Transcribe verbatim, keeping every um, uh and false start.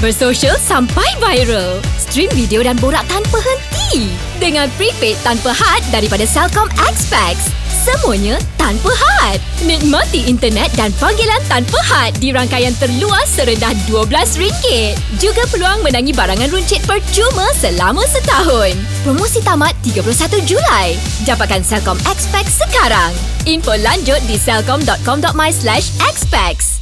bersosial sampai viral. Stream video dan borak tanpa henti. Dengan prepaid tanpa had daripada Celcom X-Pax. Semuanya tanpa had. Nikmati internet dan panggilan tanpa had di rangkaian terluas serendah dua belas ringgit. Juga peluang menangi barangan runcit percuma selama setahun. Promosi tamat tiga puluh satu Julai. Dapatkan Celcom X-Pax sekarang. Info lanjut di celcom dot com dot my slash x pax.